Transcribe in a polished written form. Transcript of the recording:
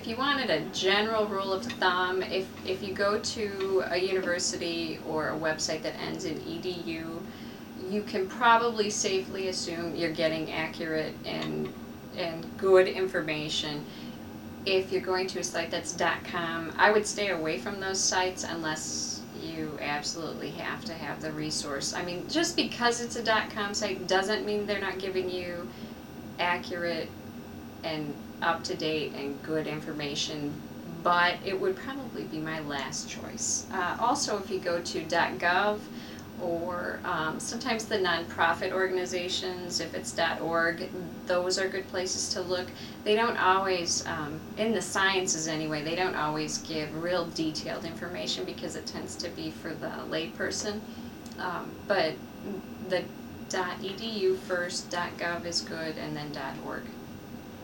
you wanted a general rule of thumb, if you go to a university or a website that ends in edu, you can probably safely assume you're getting accurate and good information. If you're going to a site that's .com, I would stay away from those sites unless you absolutely have to have the resource. I mean, just because it's a .com site doesn't mean they're not giving you accurate and up-to-date and good information, but it would probably be my last choice. Also, if you go to .gov or sometimes the nonprofit organizations, if it's .org, those are good places to look. They don't always, in the sciences anyway, they don't always give real detailed information because it tends to be for the layperson. But the .edu first, .gov is good, and then .org.